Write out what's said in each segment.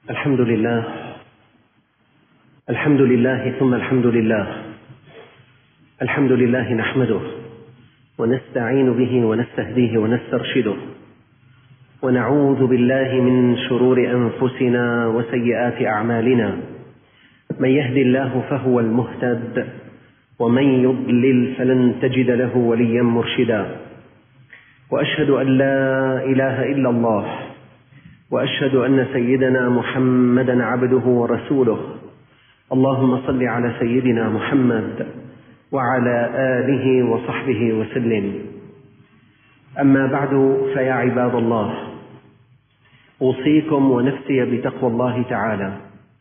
الحمد لله. الحمد لله ثم الحمد لله. الحمد لله نحمده ونستعين به ونستهديه ونسترشده، ونعوذ بالله من شرور أنفسنا وسيئات أعمالنا. من يهد الله فهو المهتد، ومن يضلل فلن تجد له وليا مرشدا. وأشهد أن لا إله إلا الله، وأشهد أن سيدنا محمدا عبده ورسوله. اللهم صل على سيدنا محمد وعلى آله وصحبه وسلم. أما بعد، فيا عباد الله، أوصيكم ونفسي بتقوى الله تعالى.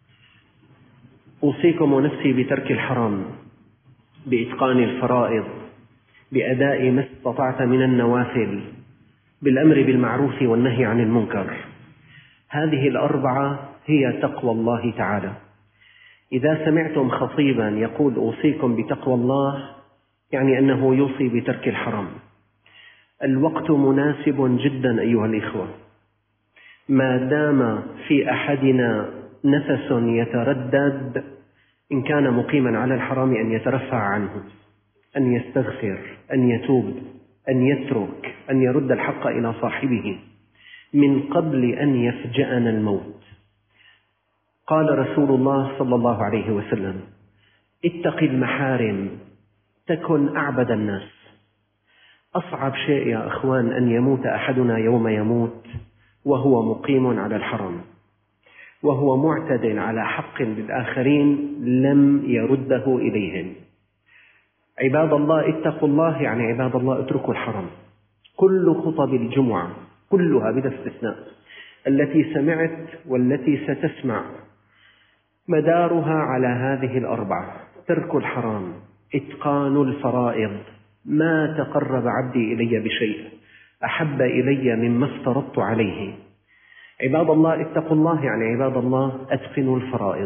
أوصيكم ونفسي بترك الحرام، بإتقان الفرائض، بأداء ما استطعت من النوافل، بالأمر بالمعروف والنهي عن المنكر. هذه الأربعة هي تقوى الله تعالى. إذا سمعتم خطيبا يقول أوصيكم بتقوى الله، يعني أنه يوصي بترك الحرام. الوقت مناسب جدا أيها الإخوة، ما دام في أحدنا نفس يتردد إن كان مقيما على الحرام أن يترفع عنه، أن يستغفر، أن يتوب، أن يترك، أن يرد الحق إلى صاحبه من قبل أن يفجأنا الموت. قال رسول الله صلى الله عليه وسلم: اتق المحارم تكن أعبد الناس. أصعب شيء يا أخوان أن يموت أحدنا يوم يموت وهو مقيم على الحرام، وهو معتد على حق للآخرين لم يرده إليهم. عباد الله، اتقوا الله، يعني عباد الله اتركوا الحرام. كل خطب الجمعة كلها بلا استثناء التي سمعت والتي ستسمع مدارها على هذه الأربعة: ترك الحرام، إتقان الفرائض، ما تقرب عبدي إلي بشيء أحب إلي مما افترضت عليه. عباد الله، اتقوا الله، يعني عباد الله أتقنوا الفرائض.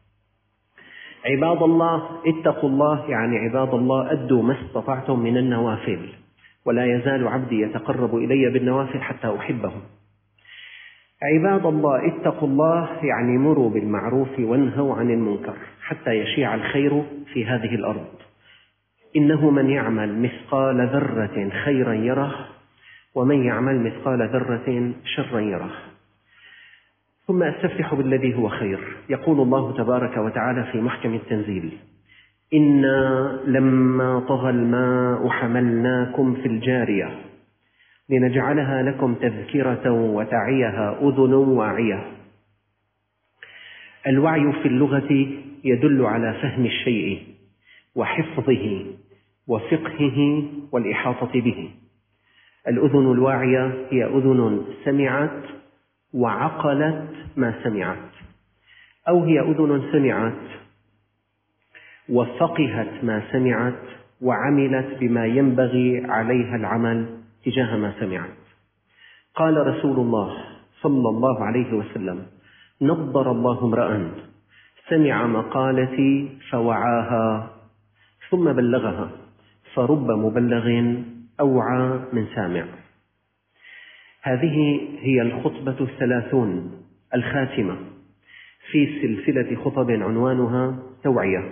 عباد الله، اتقوا الله، يعني عباد الله أدوا ما استطعتم من النوافل، ولا يزال عبدي يتقرب إلي بالنوافل حتى أحبه. عباد الله، اتقوا الله، يعني مروا بالمعروف وانهوا عن المنكر حتى يشيع الخير في هذه الأرض. إنه من يعمل مثقال ذرة خيرا يره، ومن يعمل مثقال ذرة شرا يره. ثم أستفتح بالذي هو خير. يقول الله تبارك وتعالى في محكم التنزيل: إنا لما طغى الماء حملناكم في الجارية لنجعلها لكم تذكرة وتعيها أذن واعية. الوعي في اللغة يدل على فهم الشيء وحفظه وفقهه والإحاطة به. الأذن الواعية هي أذن سمعت وعقلت ما سمعت، أو هي أذن سمعت وفقهت ما سمعت وعملت بما ينبغي عليها العمل تجاه ما سمعت. قال رسول الله صلى الله عليه وسلم: نضر الله امرأ سمع مقالتي فوعاها ثم بلغها، فرب مبلغ أوعى من سامع. هذه هي الخطبة 30 الخاتمة في سلسلة خطب عنوانها توعية.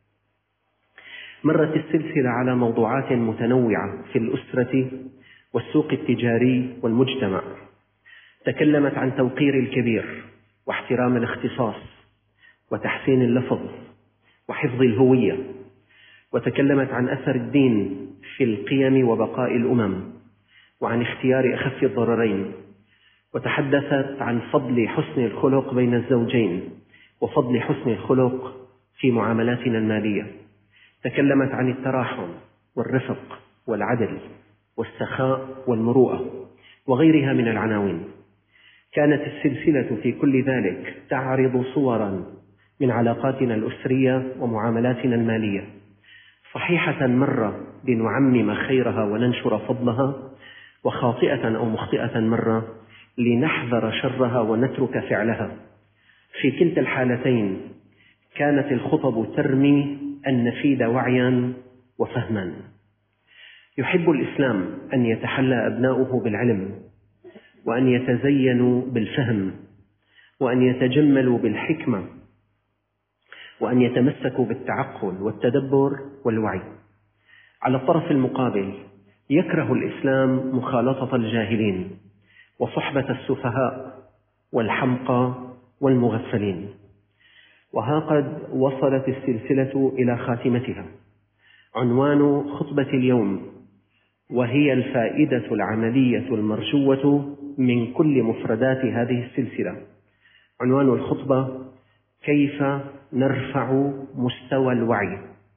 مرت السلسلة على موضوعات متنوعة في الأسرة والسوق التجاري والمجتمع. تكلمت عن توقير الكبير واحترام الاختصاص وتحسين اللفظ وحفظ الهوية، وتكلمت عن أثر الدين في القيم وبقاء الأمم، وعن اختيار أخف الضررين، وتحدثت عن فضل حسن الخلق بين الزوجين وفضل حسن الخلق في معاملاتنا المالية. تكلمت عن التراحم والرفق والعدل والسخاء والمروءة وغيرها من العناوين. كانت السلسلة في كل ذلك تعرض صورا من علاقاتنا الأسرية ومعاملاتنا المالية، صحيحة مرة لنعمم خيرها وننشر فضلها، وخاطئة أو مخطئة مرة لنحذر شرها ونترك فعلها. في كلتا الحالتين كانت الخطب ترمي النفيد وعيا وفهما. يحب الإسلام أن يتحلى أبناؤه بالعلم، وأن يتزينوا بالفهم، وأن يتجملوا بالحكمة، وأن يتمسكوا بالتعقل والتدبر والوعي. على الطرف المقابل يكره الإسلام مخالطة الجاهلين وصحبة السفهاء والحمقى والمغفلين. وها قد وصلت السلسلة إلى خاتمتها. عنوان خطبة اليوم وهي الفائدة العملية المرجوة من كل مفردات هذه السلسلة. عنوان الخطبة: كيف نرفع مستوى الوعي؟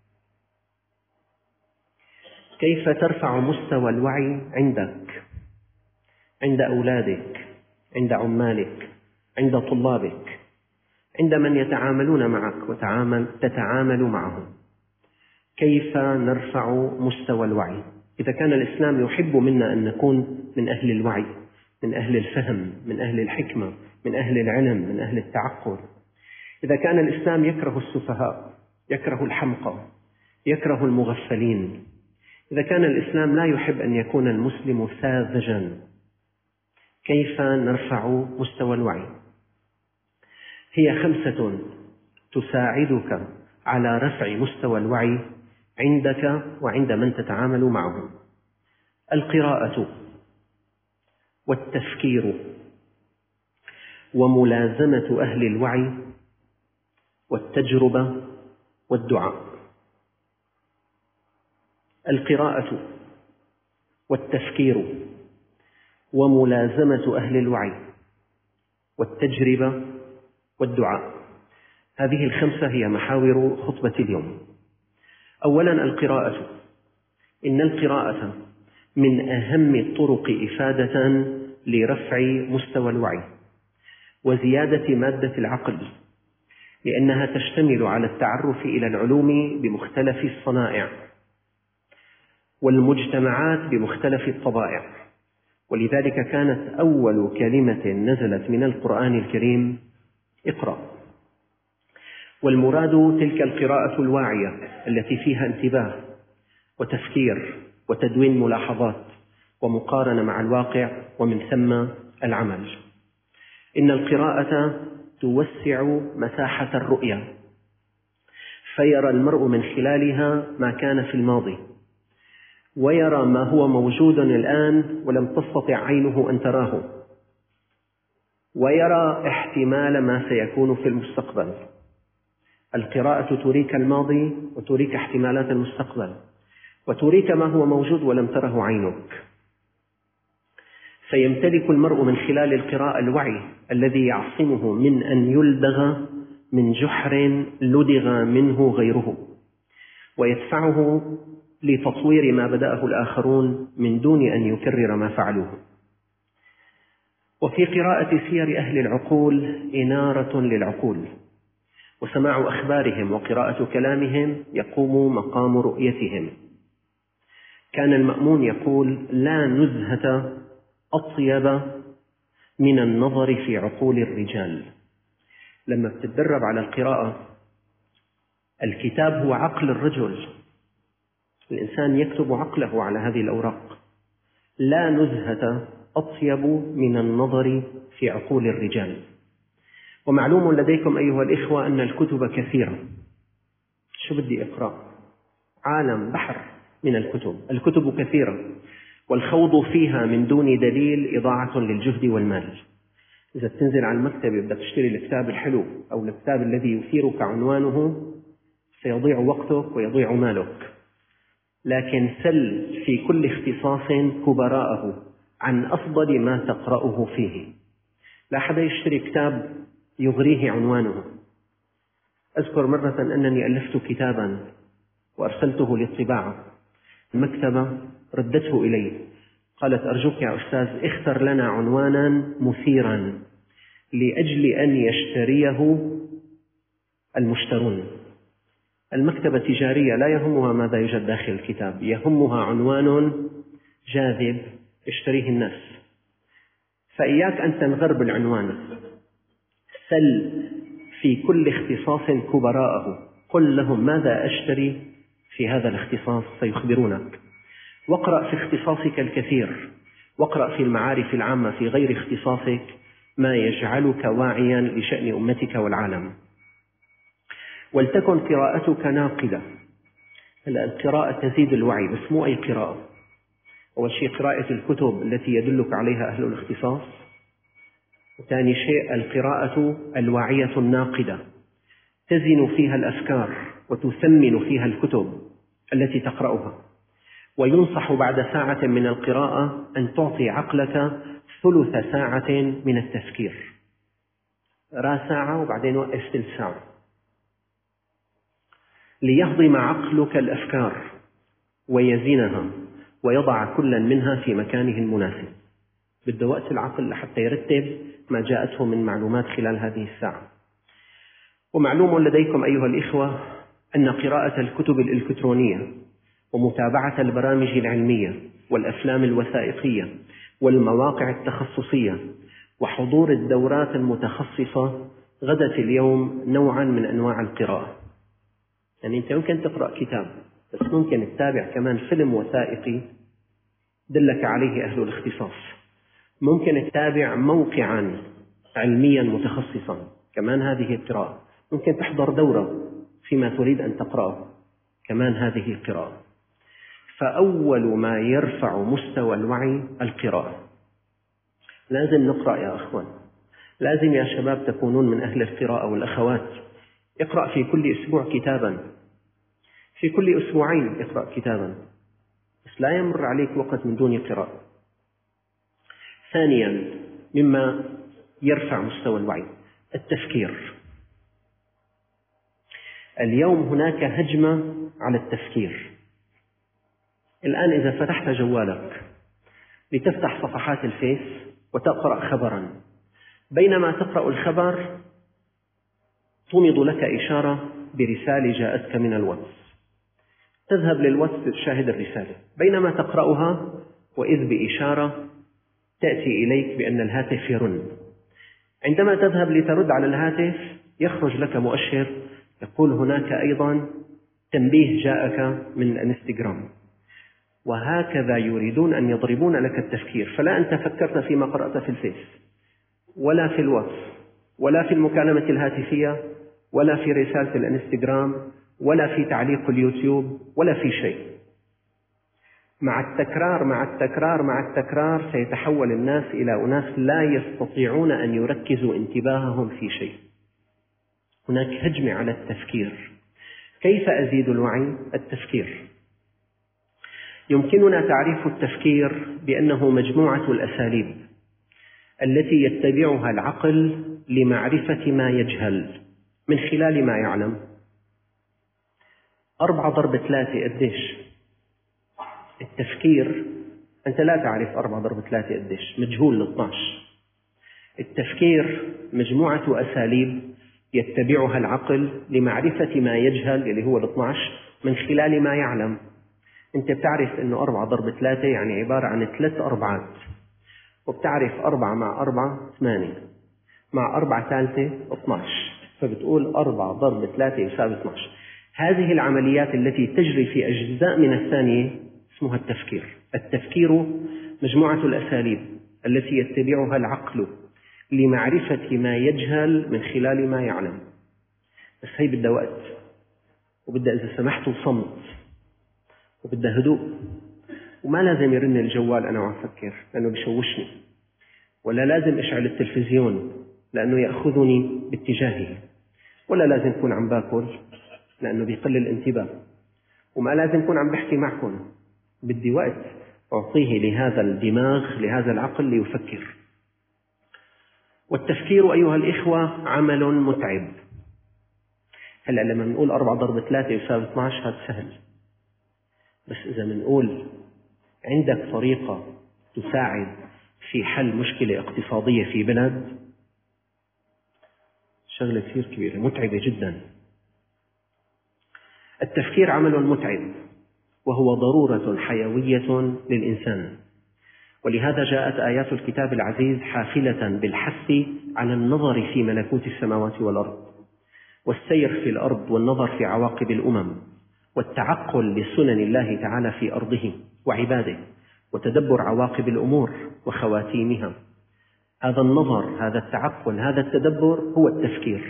كيف ترفع مستوى الوعي عندك، عند أولادك، عند عمالك، عند طلابك، عند من يتعاملون معك وتتعامل معهم؟ كيف نرفع مستوى الوعي؟ إذا كان الإسلام يحب منا أن نكون من أهل الوعي، من أهل الفهم، من أهل الحكمة، من أهل العلم، من أهل التعقل، إذا كان الإسلام يكره السفهاء، يكره الحمقى، يكره المغفلين، إذا كان الإسلام لا يحب أن يكون المسلم ساذجا، كيف نرفع مستوى الوعي؟ هي 5 تساعدك على رفع مستوى الوعي عندك وعند من تتعامل معهم: القراءة، والتفكير، وملازمة أهل الوعي، والتجربة، والدعاء. القراءة والتفكير وملازمة أهل الوعي والتجربة والدعاء. هذه 5 هي محاور خطبة اليوم. أولا القراءة. إن القراءة من أهم الطرق إفادة لرفع مستوى الوعي وزيادة مادة العقل، لأنها تشتمل على التعرف إلى العلوم بمختلف الصنائع والمجتمعات بمختلف الطبائع. ولذلك كانت أول كلمة نزلت من القرآن الكريم: اقرأ. والمراد تلك القراءة الواعية التي فيها انتباه وتفكير وتدوين ملاحظات ومقارنة مع الواقع، ومن ثم العمل. إن القراءة توسع مساحة الرؤية، فيرى المرء من خلالها ما كان في الماضي، ويرى ما هو موجود الآن ولم تستطع عينه أن تراه، ويرى احتمال ما سيكون في المستقبل. القراءة تريك الماضي وتريك احتمالات المستقبل، وتريك ما هو موجود ولم تره عينك. فيمتلك المرء من خلال القراءة الوعي الذي يعصمه من أن يلدغ من جحر لدغ منه غيره، ويدفعه لتطوير ما بدأه الآخرون من دون أن يكرر ما فعلوه. وفي قراءة سير أهل العقول إنارة للعقول، وسماع أخبارهم وقراءة كلامهم يقوم مقام رؤيتهم. كان المأمون يقول: لا نزهة أطيب من النظر في عقول الرجال. لما بتتدرب على القراءة، الكتاب هو عقل الرجل، الإنسان يكتب عقله على هذه الأوراق. لا نزهة أطيب من النظر في عقول الرجال. ومعلوم لديكم أيها الإخوة أن الكتب كثيرة. شو بدي أقرأ؟ عالم بحر من الكتب. الكتب كثيرة، والخوض فيها من دون دليل إضاعة للجهد والمال. إذا تنزل على المكتبة بدك تشتري الكتاب الحلو أو الكتاب الذي يثيرك عنوانه، سيضيع وقتك ويضيع مالك. لكن سل في كل اختصاص كبراءه عن أفضل ما تقرأه فيه. لا أحد يشتري كتاب يغريه عنوانه. أذكر مرة أنني ألفت كتابا وأرسلته للطباعة. المكتبة ردته إلي، قالت: أرجوك يا أستاذ اختر لنا عنوانا مثيرا لأجل أن يشتريه المشترون. المكتبة تجارية لا يهمها ماذا يوجد داخل الكتاب، يهمها عنوان جاذب يشتريه الناس. فإياك أن تنغر بالعنوان. سل في كل اختصاص كبراءه، قل لهم ماذا أشتري في هذا الاختصاص سيخبرونك. واقرأ في اختصاصك الكثير، واقرأ في المعارف العامة في غير اختصاصك، ما يجعلك واعيا لشأن أمتك والعالم. ولتكن قراءتك ناقدة. القراءة تزيد الوعي، بس مو أي قراءة. أول شيء قراءة الكتب التي يدلك عليها أهل الاختصاص، وثاني شيء القراءة الواعية الناقدة، تزن فيها الأفكار وتثمن فيها الكتب التي تقرأها. وينصح بعد ساعة من القراءة أن تعطي عقلك ثلث ساعة من التفكير. را ساعة وبعدين وقف ثلث ساعة ليهضم عقلك الأفكار ويزنها ويضع كلا منها في مكانه المناسب. بده وقت العقل لحتى يرتب ما جاءته من معلومات خلال هذه الساعة. ومعلوم لديكم أيها الإخوة أن قراءة الكتب الإلكترونية ومتابعة البرامج العلمية والأفلام الوثائقية والمواقع التخصصية وحضور الدورات المتخصصة غدت اليوم نوعا من أنواع القراءة. يعني أنت ممكن تقرأ كتاب، بس ممكن تتابع كمان فيلم وثائقي دلك عليه أهل الاختصاص. ممكن تتابع موقعا علميا متخصصا، كمان هذه قراءة. ممكن تحضر دورة فيما تريد أن تقرأه، كمان هذه قراءة. فأول ما يرفع مستوى الوعي القراءة. لازم نقرأ يا أخوان، لازم يا شباب تكونون من أهل القراءة، والأخوات اقرأ في كل أسبوع كتابا، في كل أسبوعين اقرأ كتابا، بس لا يمر عليك وقت من دون قراءة. ثانيا مما يرفع مستوى الوعي التفكير. اليوم هناك هجمة على التفكير. الآن إذا فتحت جوالك لتفتح صفحات الفيس وتقرأ خبرا، بينما تقرأ الخبر تومض لك إشارة برسالة جاءتك من الواتس، تذهب للواتس تشاهد الرسالة، بينما تقرأها وإذ بإشارة تأتي إليك بأن الهاتف يرن. عندما تذهب لترد على الهاتف يخرج لك مؤشر يقول هناك أيضا تنبيه جاءك من الانستغرام. وهكذا يريدون أن يضربون لك التفكير. فلا أنت فكرت فيما قرأت في الفيس، ولا في الواتس، ولا في المكالمة الهاتفية، ولا في رسالة الانستغرام، ولا في تعليق اليوتيوب، ولا في شيء. مع التكرار مع التكرار مع التكرار سيتحول الناس إلى أناس لا يستطيعون أن يركزوا انتباههم في شيء. هناك هجمة على التفكير. كيف أزيد الوعي؟ التفكير. يمكننا تعريف التفكير بأنه مجموعة الأساليب التي يتبعها العقل لمعرفة ما يجهل من خلال ما يعلم. 4 ضرب 3 قديش؟ التفكير أنت لا تعرف 4 ضرب 3 قديش، مجهول 12. التفكير مجموعة أساليب يتبعها العقل لمعرفة ما يجهل اللي هو 12 من خلال ما يعلم. أنت بتعرف أنه 4 ضرب 3 يعني عبارة عن 3 أربعات، وبتعرف 4 مع 4 8 مع 4 ثالثة 12، فبتقول 4 ضرب 3 يساوي 12. هذه العمليات التي تجري في أجزاء من الثانية اسمها التفكير. التفكير مجموعة الأساليب التي يتبعها العقل لمعرفة ما يجهل من خلال ما يعلم. بس هي بدها وقت، وبدها إذا سمحتوا صمت، وبدها هدوء، وما لازم يرن الجوال أنا وعم فكر لأنه بيشوشني، ولا لازم أشعل التلفزيون لأنه يأخذني باتجاهه، ولا لازم أكون عم باكل لأنه بيقل الانتباه، وما لازم أكون عم بحكي معكم. بدي وقت أعطيه لهذا الدماغ لهذا العقل ليفكر. والتفكير أيها الإخوة عمل متعب. هلأ لما نقول 4 ضرب 3 يساوي 12 هذا سهل، بس إذا منقول عندك طريقة تساعد في حل مشكلة اقتصادية في بلد، شغلة كثير كبيرة متعبة جدا. التفكير عمل متعب وهو ضرورة حيوية للإنسان، ولهذا جاءت آيات الكتاب العزيز حافلة بالحث على النظر في ملكوت السماوات والأرض، والسير في الأرض، والنظر في عواقب الأمم، والتعقل لسنن الله تعالى في أرضه وعباده، وتدبر عواقب الأمور وخواتيمها. هذا النظر، هذا التعقل، هذا التدبر هو التفكير.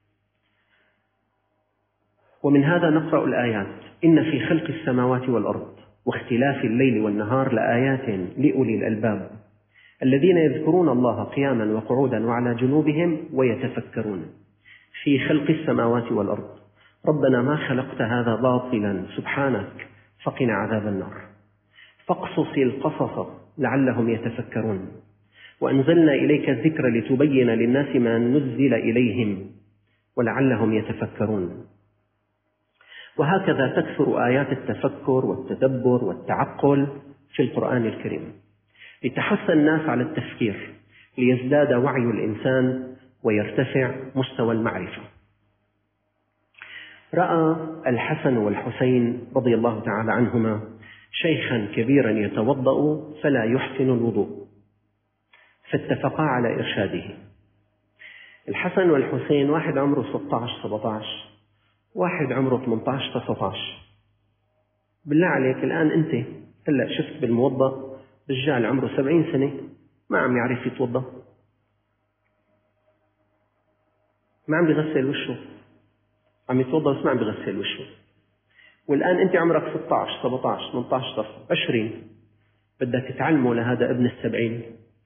ومن هذا نقرأ الآيات: إن في خلق السماوات والأرض واختلاف الليل والنهار لآيات لأولي الألباب الذين يذكرون الله قياما وقعودا وعلى جنوبهم ويتفكرون. في خلق السماوات والأرض، ربنا ما خلقت هذا باطلا سبحانك فقنا عذاب النار، فاقصص القصص لعلهم يتفكرون، وأنزلنا إليك الذكر لتبين للناس ما نزل إليهم ولعلهم يتفكرون. وهكذا تكثر آيات التفكر والتدبر والتعقل في القرآن الكريم لتحث الناس على التفكير، ليزداد وعي الإنسان ويرتفع مستوى المعرفة. رأى الحسن والحسين رضي الله تعالى عنهما شيخا كبيرا يتوضأ فلا يحسن الوضوء، فاتفقا على إرشاده. الحسن والحسين، واحد عمره 16-17، واحد عمره 18-19. بالله عليك الآن أنت هلأ شفت بالموضأ رجال عمره 70 سنة ما عم يعرف يتوضأ، ما عم بيغسل وشه، عم يتوضأ بس ما عم بيغسل وشه. والآن أنت عمرك 16-17-18-20، بدك تعلمه لهذا ابن 70.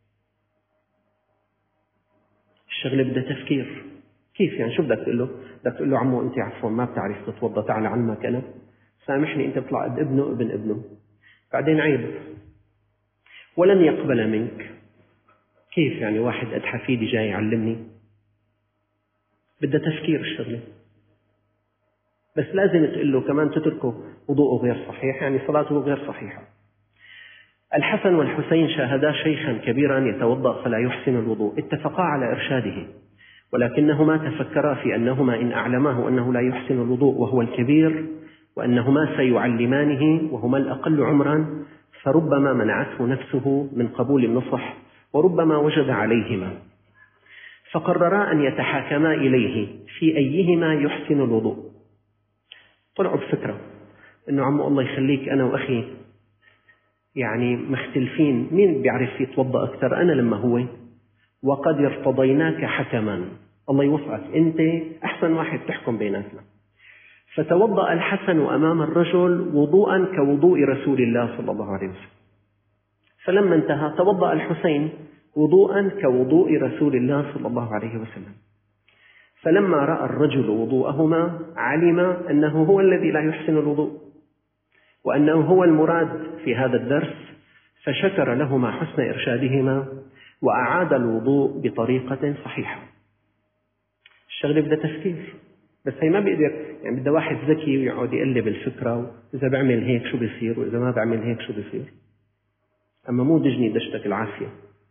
الشغلة بدها تفكير. كيف يعني؟ شو بدك تقول له؟ بدك تقول له عمو أنت عفوا ما بتعرف تتوضأ، تعال علمك أنا، سامحني أنت بطلع ابن ابنه، بعدين عيب ولن يقبل منك. كيف يعني واحد قد حفيدي جاي يعلمني؟ بدها تفكير الشغلة. بس لازم تقول له كمان تتركه وضوءه غير صحيح، يعني صلاته غير صحيحة. الحسن والحسين شاهدا شيخا كبيرا يتوضأ فلا يحسن الوضوء، اتفقا على إرشاده، ولكنهما تفكرا في أنهما إن أعلماه أنه لا يحسن الوضوء وهو الكبير، وأنهما سيعلمانه وهما الأقل عمرا، فربما منعته نفسه من قبول النصح وربما وجد عليهما، فقررا أن يتحاكما إليه في أيهما يحسن الوضوء. طلعوا بفكرة أنه عمو الله يخليك أنا وأخي يعني مختلفين، مين بيعرف يتوضأ أكثر، أنا لما هو، وقد ارتضيناك حكما، الله يوفقك أنت أحسن واحد تحكم بيناتنا. فتوضأ الحسن أمام الرجل وضوءا كوضوء رسول الله صلى الله عليه وسلم، فلما انتهى توضأ الحسين وضوءا كوضوء رسول الله صلى الله عليه وسلم. فلما رأى الرجل وضوءهما علم أنه هو الذي لا يحسن الوضوء، وأنه هو المراد في هذا الدرس، فشكر لهما حسن إرشادهما وأعاد الوضوء بطريقة صحيحة. الشغلة بدها تفكير، بس هي ما بيقدر يعني، بدها واحد ذكي ويقعد يقلب الفكرة، إذا بعمل هيك شو بيصير وإذا ما بعمل هيك شو بيصير. أما مو دجني دشتك العافية.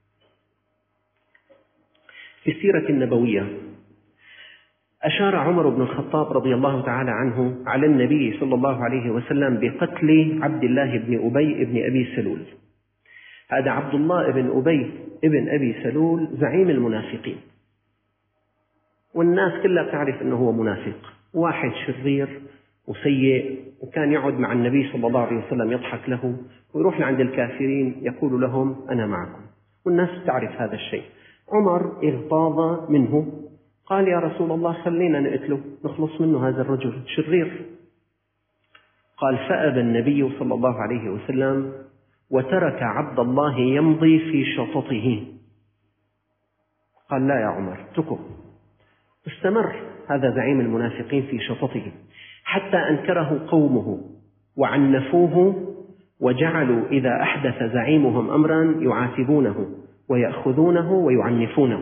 في السيرة النبوية أشار عمر بن الخطاب رضي الله تعالى عنه على النبي صلى الله عليه وسلم بقتل عبد الله بن أبي بن أبي سلول. هذا عبد الله بن أبي بن أبي سلول زعيم المنافقين، والناس كلها تعرف أنه هو منافق، واحد شرير وسيء، وكان يقعد مع النبي صلى الله عليه وسلم يضحك له ويروح لعند الكافرين يقول لهم أنا معكم، والناس تعرف هذا الشيء. عمر اغتاظ منه، قال يا رسول الله خلينا نقتله نخلص منه، هذا الرجل شرير. قال فأبى النبي صلى الله عليه وسلم وترك عبد الله يمضي في شططه. قال لا يا عمر اتركه. استمر هذا زعيم المنافقين في شططه حتى أنكره قومه وعنفوه، وجعلوا إذا أحدث زعيمهم أمرا يعاتبونه ويأخذونه ويعنفونه.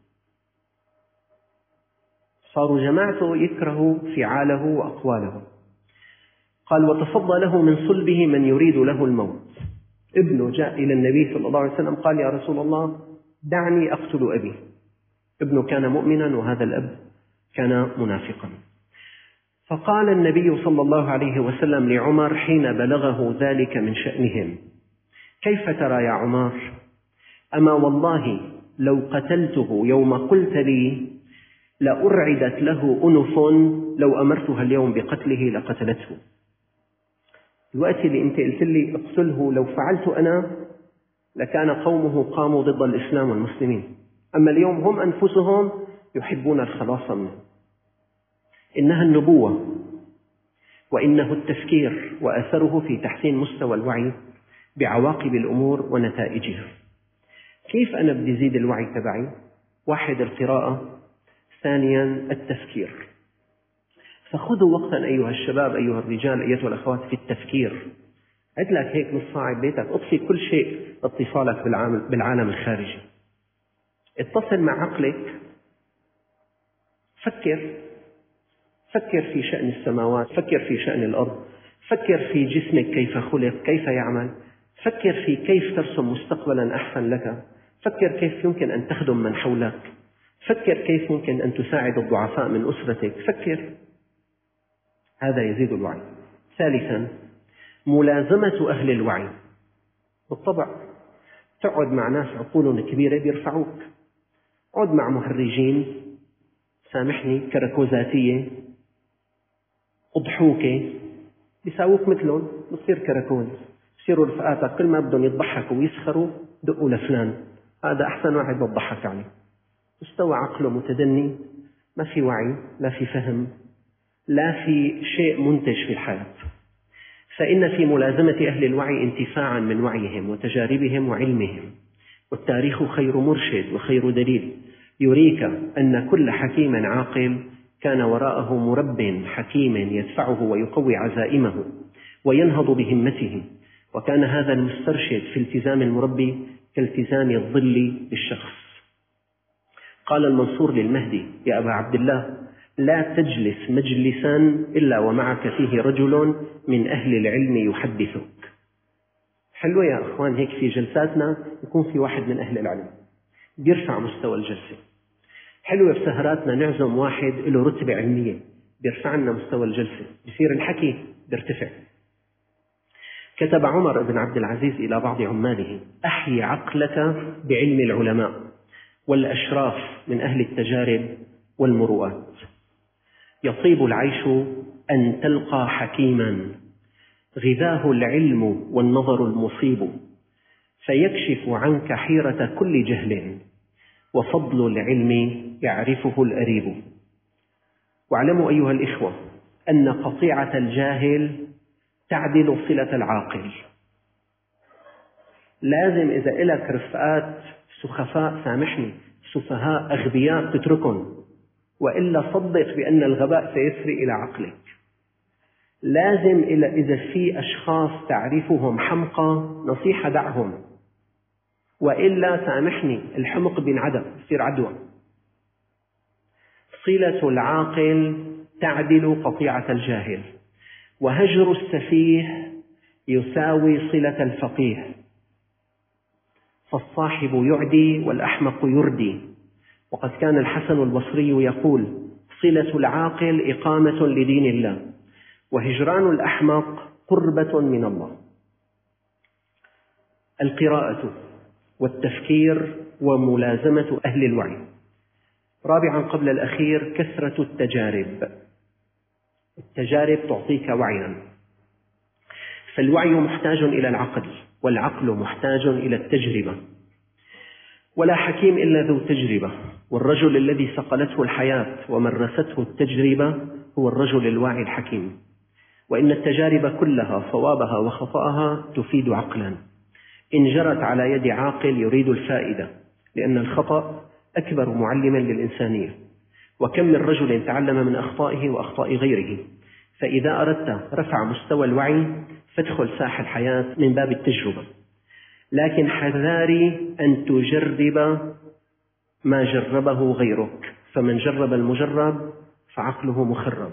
صاروا جماعته يكره فعاله وأقواله. قال وتصدى له من صلبه من يريد له الموت. ابنه جاء إلى النبي صلى الله عليه وسلم قال يا رسول الله دعني أقتل أبي. ابنه كان مؤمنا وهذا الأب كان منافقا. فقال النبي صلى الله عليه وسلم لعمر حين بلغه ذلك من شأنهم كيف ترى يا عمر؟ أما والله لو قتلته يوم قلت لي لأرعدت له أنف لو أمرتها اليوم بقتله لقتلته. الوقت اللي أنت قلت لي اقتله لو فعلت أنا لكان قومه قاموا ضد الإسلام والمسلمين، أما اليوم هم أنفسهم يحبون الخلاص منه. إنها النبوة، وإنه التفكير وأثره في تحسين مستوى الوعي بعواقب الأمور ونتائجها. كيف أنا بدي زيد الوعي تبعي؟ 1 القراءة، 2 التفكير. فخذوا وقتا أيها الشباب، أيها الرجال، أيتها الأخوات، في التفكير. عد لك هيك نص ساعة ببيتك، اطفي كل شيء اتصالك بالعالم الخارجي، اتصل مع عقلك، فكر في شأن السماوات، فكر في شأن الأرض، فكر في جسمك كيف خلق، كيف يعمل، فكر في كيف ترسم مستقبلا أحسن لك، فكر كيف يمكن أن تخدم من حولك، فكر كيف ممكن أن تساعد الضعفاء من أسرتك، فكر. هذا يزيد الوعي. 3 ملازمة أهل الوعي. بالطبع تقعد مع ناس عقولهم كبيرة بيرفعوك، اقعد مع مهرجين، سامحني، كركوزاتية، أضحوكة، بيساووك مثلهم، بتصير كركوز، بصيروا رفقاتك كل ما بدهم يضحكوا ويسخروا دقوا لفلان، هذا أحسن واحد بضحك عليه. مستوى عقله متدني، ما في وعي، لا في فهم، لا في شيء منتج في الحياة. فإن في ملازمة أهل الوعي انتفاعا من وعيهم وتجاربهم وعلمهم، والتاريخ خير مرشد وخير دليل يريك أن كل حكيم عاقل كان وراءه مرب حكيم يدفعه ويقوي عزائمه وينهض بهمته، وكان هذا المسترشد في التزام المربي كالتزام الظل بالشخص. قال المنصور للمهدي: يا أبا عبد الله، لا تجلس مجلسا إلا ومعك فيه رجل من أهل العلم يحدثك. حلوة يا أخوان هيك في جلساتنا يكون في واحد من أهل العلم بيرفع مستوى الجلسة. حلوة في سهراتنا نعزم واحد له رتبة علمية بيرفع لنا مستوى الجلسة، بيصير الحكي بيرتفع. كتب عمر بن عبد العزيز إلى بعض عماله: أحيي عقلك بعلم العلماء والأشراف من أهل التجارب والمروءات. يطيب العيش أن تلقى حكيما غذاه العلم والنظر المصيب، فيكشف عنك حيرة كل جهل، وفضل العلم يعرفه الأريب. واعلموا أيها الإخوة أن قطيعة الجاهل تعدل صلة العاقل. لازم إذا إلك رفقات سخفاء، سامحني، سفهاء أغبياء، تتركهم، وإلا صدق بأن الغباء سيسري إلى عقلك. لازم إذا في أشخاص تعرفهم حمقى، نصيحة دعهم، وإلا سامحني الحمق بينعدم، يصير عدوى. صلة العاقل تعدل قطيعة الجاهل، وهجر السفيه يساوي صلة الفقيه، فالصاحب يعدي والأحمق يردي. وقد كان الحسن البصري يقول: صلة العاقل إقامة لدين الله، وهجران الأحمق قربة من الله. القراءة والتفكير وملازمة أهل الوعي. 4 قبل الأخير كثرة التجارب. التجارب تعطيك وعيا، فالوعي محتاج إلى العقل، والعقل محتاج إلى التجربة، ولا حكيم إلا ذو تجربة. والرجل الذي صقلته الحياة ومرسته التجربة هو الرجل الواعي الحكيم. وإن التجارب كلها صوابها وخطأها تفيد عقلا، إن جرت على يد عاقل يريد الفائدة، لأن الخطأ أكبر معلم للإنسانية. وكم من رجل تعلم من أخطائه وأخطاء غيره. فإذا أردت رفع مستوى الوعي فادخل ساحة الحياة من باب التجربة، لكن حذاري أن تجرب ما جربه غيرك، فمن جرب المجرب فعقله مخرب.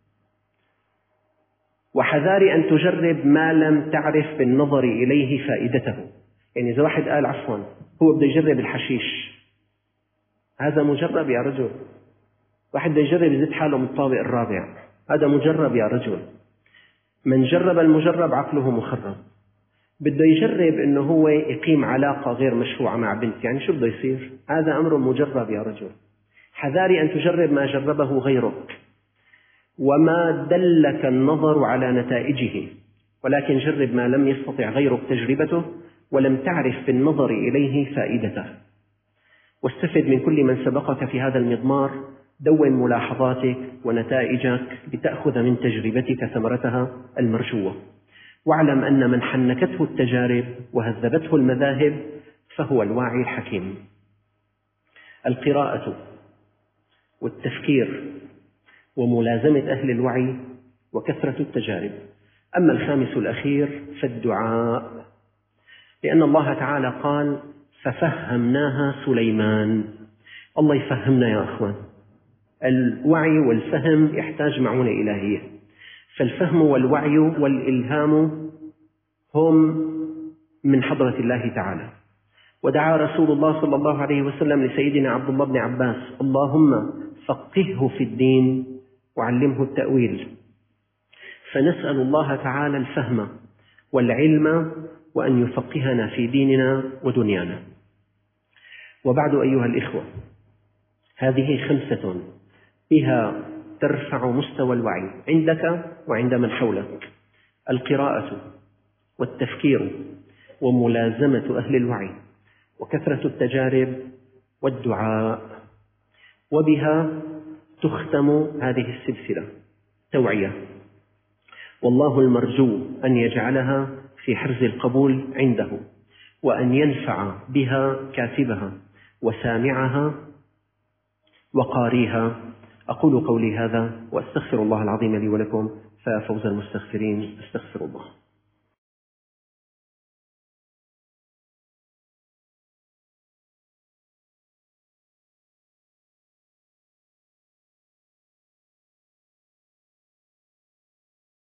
وحذاري أن تجرب ما لم تعرف بالنظر إليه فائدته. يعني إذا واحد قال عفوا هو بده يجرب الحشيش، هذا مجرب يا رجل. واحد بده يجرب يزيد حاله من الطابق الرابع، هذا مجرب يا رجل. من جرب المجرب عقله مخرب. بده يجرب إنه هو يقيم علاقة غير مشروعة مع بنت، يعني شو بده يصير؟ هذا أمر مجرب يا رجل. حذاري أن تجرب ما جربه غيرك وما دلك النظر على نتائجه، ولكن جرب ما لم يستطع غيرك تجربته ولم تعرف بالنظر إليه فائدته. واستفد من كل من سبقك في هذا المضمار، دون ملاحظاتك ونتائجك لتأخذ من تجربتك ثمرتها المرجوة، واعلم أن من حنكته التجارب وهذبته المذاهب فهو الواعي الحكيم. القراءة والتفكير وملازمة أهل الوعي وكثرة التجارب. أما الخامس الأخير فالدعاء، لأن الله تعالى قال: ففهمناها سليمان. الله يفهمنا يا أخوان. الوعي والفهم يحتاج معونة إلهية، فالفهم والوعي والإلهام هم من حضرة الله تعالى. ودعا رسول الله صلى الله عليه وسلم لسيدنا عبد الله بن عباس: اللهم فقهه في الدين وعلمه التأويل. فنسأل الله تعالى الفهم والعلم، وأن يفقهنا في ديننا ودنيانا. وبعد أيها الإخوة، هذه 5 بها ترفع مستوى الوعي عندك وعند من حولك: القراءة والتفكير وملازمة أهل الوعي وكثرة التجارب والدعاء. وبها تختم هذه السلسلة توعية، والله المرجو أن يجعلها في حرز القبول عنده، وأن ينفع بها كاتبها وسامعها وقاريها. أقول قولي هذا وأستغفر الله العظيم لي ولكم، ففوز المستغفرين. أستغفر الله.